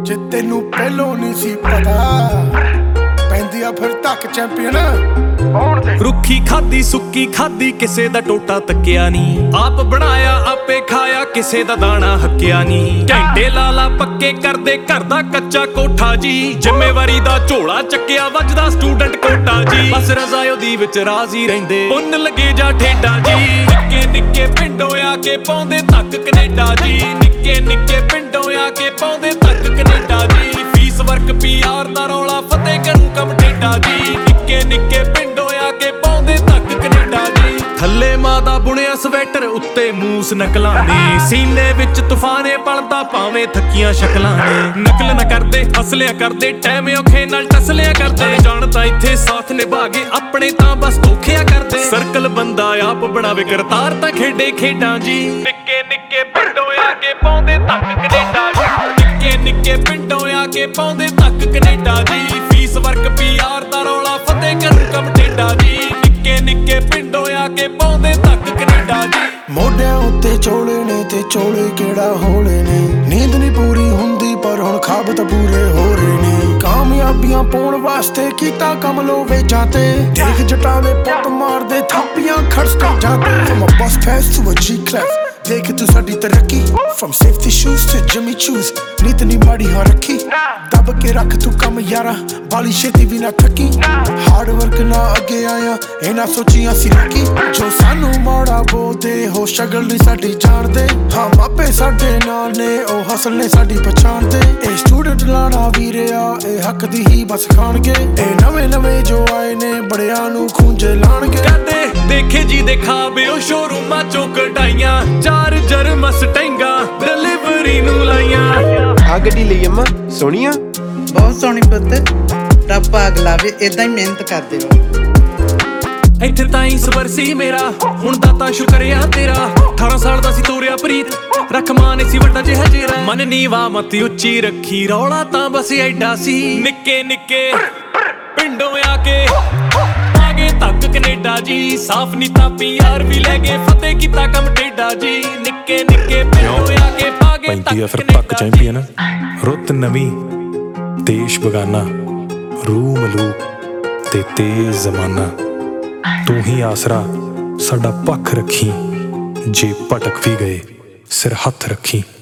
ਜੇ ਤੈਨੂੰ ਪਹਿਲੋਂ ਨਹੀਂ ਸੀ ਪਤਾ ਪੈਂਦੀ ਆ ਫਿਰ ਤੱਕ ਚੈਂਪੀਅਨ ਰੁੱਖੀ ਖਾਦੀ ਸੁੱਕੀ ਖਾਦੀ ਕਿਸੇ ਦਾ ਟੋਟਾ ਤੱਕਿਆ ਨੀ ਆਪ ਬਣਾਇਆ ਆਪੇ ਖਾਇਆ ਕਿਸੇ ਦਾ ਦਾਣਾ ਹੱਕਿਆ ਨੀ ਘੰਟੇ ਲਾਲਾ ਪੱਕੇ ਕਰਦੇ ਘਰ ਦਾ ਕੱਚਾ ਕੋਠਾ ਜੀ ਜ਼ਿੰਮੇਵਾਰੀ ਦਾ ਝੋਲਾ ਚੱਕਿਆ ਵੱਜਦਾ ਸਟੂਡੈਂਟ ਕੋਟਾ ਜੀ ਬਸ ਰਜ਼ਾਇਓ ਦੀ ਵਿੱਚ ਰਾਜ਼ੀ ਰਹਿੰਦੇ ਪੁੰਨ ਲੱਗੇ ਜਾ ਠੇਡਾ ਜੀ ਨਿੱਕੇ ਨਿੱਕੇ ਪਿੰਡੋਂ ਆ ਕੇ ਪਾਉਂਦੇ ਤੱਕ ਕੈਨੇਡਾ ਜੀ ਨਿੱਕੇ ਨਿੱਕੇ ਪਿੰਡੋਂ ਆ ਕੇ ਪਾਉਂਦੇ ਤੱਕ ਕੈਨੇਡਾ ਜੀ ਫੀਸ ਵਰਕ ਪੀਆਰ ਦਾ ਰੌਲਾ ਫਤਿਹ ਕਰੂ ਕੰਮ ਠੇਡਾ ਜੀ ਨਿੱਕੇ ਨਿੱਕੇ ਪਿੰਡੋਂ ਆ ਕੇ ਪਾਉਂਦੇ ਤੱਕ ਕੈਨੇਡਾ ਜੀ ਥੱਲੇ ਮਾਂ ਦਾ ਬੁਣਿਆ ਸਵੈਟਰ ਉੱਤੇ ਮੂਸ ਨਕਲਾਂ ਦੀ ਸੀਨੇ ਵਿੱਚ ਤੂਫਾਨੇ ਪਲਦਾ ਭਾਵੇਂ ਥੱਕੀਆਂ ਸ਼ਕਲਾਂ ਨੇ ਨਕਲ ਨਾ ਕਰਦੇ ਹਸਲਿਆ ਕਰਦੇ ਟਾਈਮ ਔਖੇ ਨਾਲ ਟਸਲਿਆ ਕਰਦੇ ਜਾਣਦਾ ਇੱਥੇ ਸਾਥ ਨਿਭਾ ਕੇ ਆਪਣੇ ਤਾਂ ਬਸ ਧੋਖਿਆ ਕਰਦੇ ਸਰਕਲ ਬੰਦਾ ਆਪ ਬਣਾਵੇ ਕਰਤਾਰ ਤਾਂ ਖੇਡੇ ਖੇਡਾਂ ਜੀ ਨਿੱਕੇ ਨਿੱਕੇ ਪਿੰਡੋਂ ਆ ਕੇ ਪਾਉਂਦੇ ਤੱਕ ਕੈਨੇਡਾ ਜੀ ਨਿੱਕੇ ਨਿੱਕੇ ਪਿੰਡੋਂ ਆ ਕੇ ਪਾਉਂਦੇ ਤੱਕ ਕੈਨੇਡਾ ਜੀ ਫੀਸ ਵਰਕ ਪੀਆਰ ਦਾ ਰੌਲਾ ਫਤਿਹ ਕਰੂ ਕੰਮ ਠੇਡਾ ਜੀ ਨਿੱਕੇ ਨਿੱਕੇ ਪਿੰਡੋਂ ਆ ਕੇ ਪਾਉਂਦੇ ਤੱਕ ਕੈਨੇਡਾ ਜੀ ਮੋਢਿਆਂ ਉੱਤੇ ਚੋਲੇ ਨੇ ਤੇ ਚੋਲੇ ਕਿਹੜਾ ਹੋਲੇ ਨੇ ਨੀਂਦ ਨਹੀਂ ਪੂਰੀ ਹੁੰਦੀ ਪਰ ਹੁਣ ਖਾਬ ਤਾਂ ਪੂਰੇ ਹੋ ਰਹੇ ਨੇ ਕਾਮਯਾਬੀਆਂ ਪਾਉਣ ਵਾਸਤੇ ਕੀਤਾ ਕੰਮ ਲੋਵੇ ਜਾਂਦੇ ਦੇਖ ਜਟਾਵੇ ਪੁੱਟ ਮਾਰਦੇ ਥਾਪੀਆਂ ਖੜਸਕਾਂ ਜਾਂਦੇ from a bus pass to a G-class ਦੇਖ ਤੂੰ ਸਾਡੀ ਤਰੱਕੀ from safety shoes to Jimmy Choo's ਨੀਤ ਨੀ ਮਾੜੀ ਹਾਂ ਰੱਖੀ ਦੱਬ ਕੇ ਰੱਖ ਤੂੰ ਕੰਮ ਯਾਰਾ ਬਾਲੀ ਛੇਤੀ ਵੀ ਨਾ ਥੱਕੀ ਹਾਰਡ ਵਰਕ ਨਾ ਅੱਗੇ ਆਇਆ ਇਹ ਨਾ ਸੋਚੀਆਂ ਸੀ ਰੱਖੀ ਜੋ ਸਾਨੂੰ ਮਾੜਾ ਬੋਲਦੇ ਹੋ ਸ਼ਗਲ ਨਹੀਂ ਸਾਡੀ ਜਾਣਦੇ ਹਾਂ ਮਾਪੇ ਸਾਡੇ ਨਾਲ ਨੇ ਉਹ ਹਸਲ ਨੇ ਸਾਡੀ ਪਛਾਣਦੇ ਇਹ ਸਟੂਡੈਂਟ ਲਾਣਾ ਵੀਰਿਆ ਇਹ ਹੱਕ ਦੀ ਹੀ ਬਸ ਖਾਣਗੇ ਇਹ ਨਵੇਂ ਨਵੇਂ ਜੋ ਆਏ ਨੇ ਬੜਿਆਂ ਨੂੰ ਖੂੰਜੇ ਲਾਣਗੇ ਕਦੇ ਦੇਖੇ ਜੀ ਦਿਖਾਵੇ ਉਹ ਸ਼ੋਰੂਮਾਂ ਚੋਂ ਕਢਾਈਆਂ ਚਾਰਜਰ ਮਸਟੈਂਗਾ ਡਿਲੀਵਰੀ ਨੂੰ ਲਾਈਆਂ ਆ ਗੱਡੀ ਲਈ ਅੰਮਾ ਸੋਹਣੀ ਆ ਬਹੁਤ ਸੋਹਣੀ ਪੁੱਤ ਰੱਬ ਆਗ ਲਾਵੇ ਏਦਾਂ ਹੀ ਮਿਹਨਤ ਕਰਦੇ ਰਹੋ ਇੱਥੇ ਤਾਂ ਹੀ ਸਬਰ ਸੀ ਮੇਰਾ ਹੁਣ ਦਾਤਾ ਸ਼ੁਕਰਿਆ ਤੇਰਾ 18 ਸਾਲ ਦਾ ਸੀ ਤੋਰਿਆ ਪ੍ਰੀਤ ਰੱਖ ਮਾਂ ਨੇ ਸੀ ਵੱਡਾ ਜਿਹਾ ਜੇਰਾ ਮਨ ਨੀਵਾ ਮਤ ਉੱਚੀ ਰੱਖੀ ਰੌਲਾ ਤਾਂ ਬਸ ਐਡਾ ਸੀ ਨਿੱਕੇ ਨਿੱਕੇ ਪਿੰਡੋਂ ਆ ਕੇ ਆਗੇ ਤੱਕ ਕੈਨੇਡਾ ਜੀ ਸਾਫ ਨੀ ਤਾਂ ਪੀਆਰ ਵੀ ਲੈ ਗਏ ਫਤਿਹ ਕੀਤਾ ਕੰਮ ਠੇਡਾ ਜੀ ਨਿੱਕੇ ਨਿੱਕੇ ਪਿੰਡੋਂ ਆ ਕੇ ਪਾਗੇ ਪੈਂਦੀ ਆ ਫਿਰ ਪੱਕ ਚੈਂਪੀਅਨ ਰੁੱਤ ਨਵੀਂ ਦੇਸ਼ ਬਗਾਨਾ ਰੂਹ ਮਲੂਕ ਤੇ ਤੇਜ਼ ਜ਼ਮਾਨਾ ਤੂੰ ਹੀ ਆਸਰਾ ਸਾਡਾ ਪੱਖ ਰੱਖੀ ਜੇ ਭਟਕ ਵੀ ਗਏ ਸਿਰ ਹੱਥ ਰੱਖੀ।